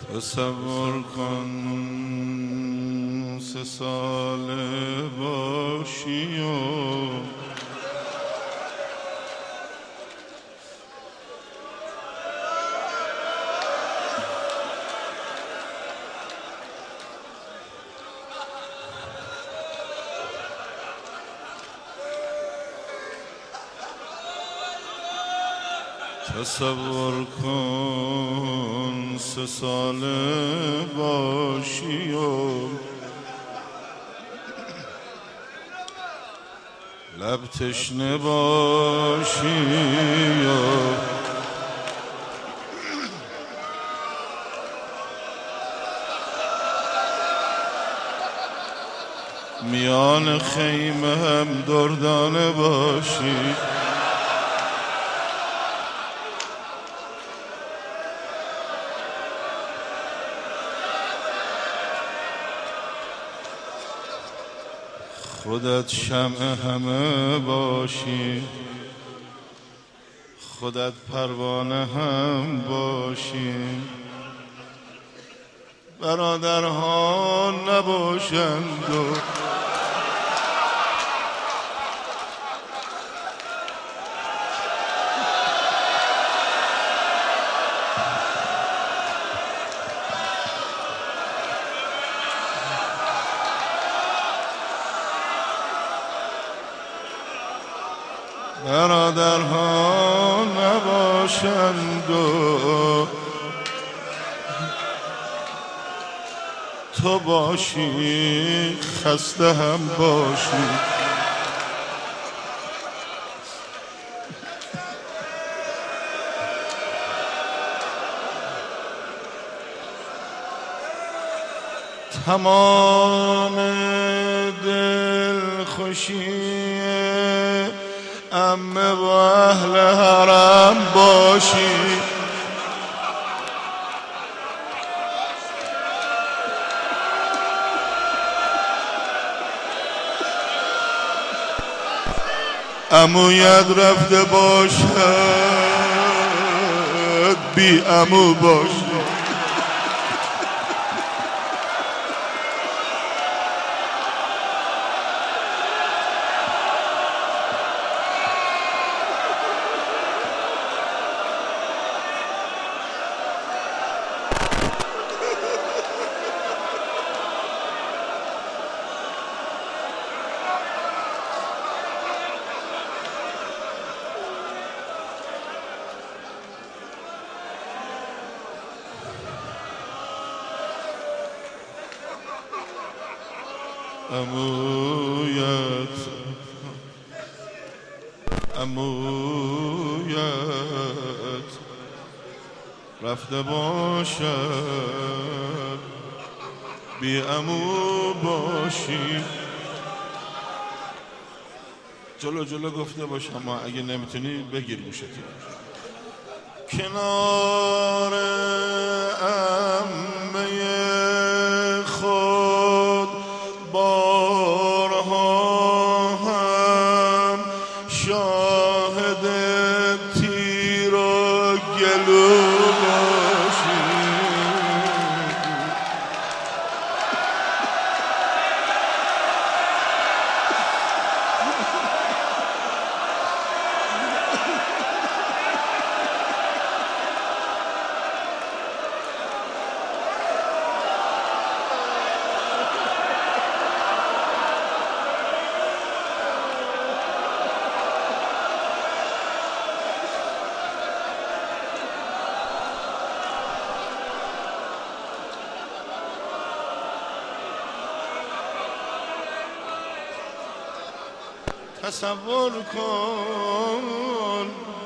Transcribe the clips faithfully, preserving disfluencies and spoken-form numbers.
تصور کن سه ساله باشی و تصور کن سه ساله باشی و لب تشنه باشی و میان خیمه هم دردانه باشی خودت شمع همه باشی خودت پروانه هم باشی برادرها نباشند و برادرها نباشند و تو باشی خسته هم باشی تمام دل خوشی عمه و اهل حرم باشی عمویت رفته باشد بی عمو باشی عمویت عمویت رفته باشد بی عمو باشی جلو جلو گفته باش اما اگه نمیتونی بگیر گوشتی کنار عمه خود بارها هم شاهد تیر و گلو باشی تصور کن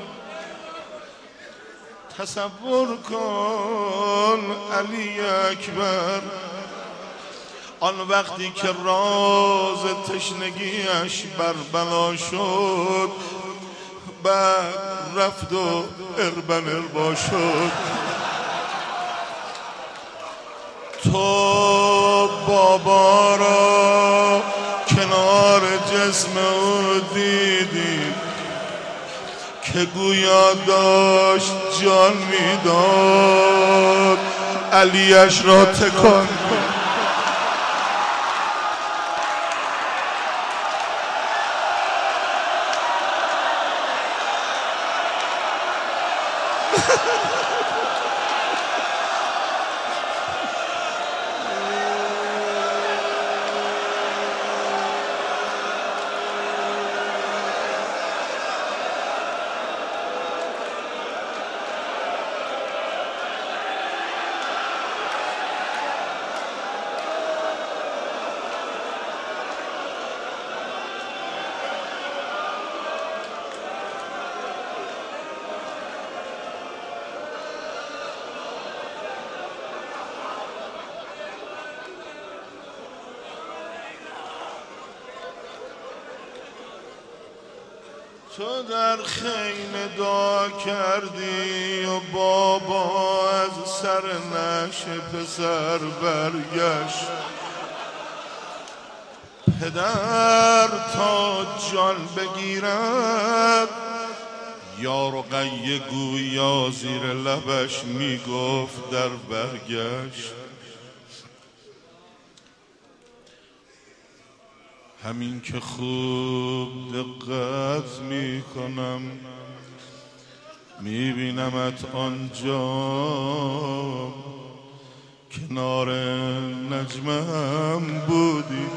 تصور کن علی اکبر آن وقتی که راز تشنگیش بربلا شد بعد رفت و اربن اربا شد تو بابا را کنار جسم او دیدی که گویا داشت جان میداد علیش را تکان. تو در خیمه دعا کردی و بابا از سر نش پسر برگشت. پدر تا جان بگیرد یا رقیه گویا زیر لبش میگفت در برگشت. همین که خوب دقت میکنم میبینمت آنجا کنار نجمم بودی.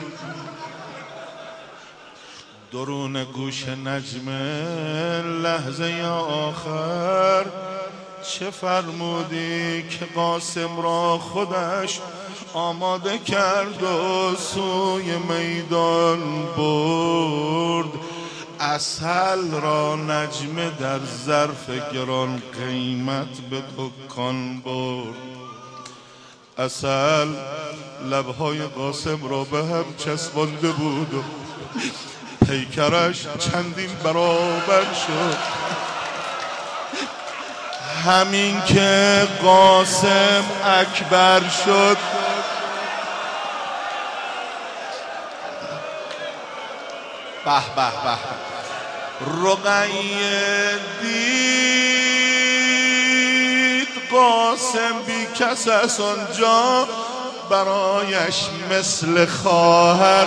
درون گوش نجم لحظه آخر چه فرمودی که قاسم را خودش آماده کرد و سوی میدان برد. عسل را نجم در ظرف گران قیمت به دکان برد. عسل لبهای قاسم را به هم چسبانده بود و پیکرش چندین برابر شد. همین که قاسم اکبر شد به به به رقیه دید قاسم بی کس از آنجا برایش مثل خواهر.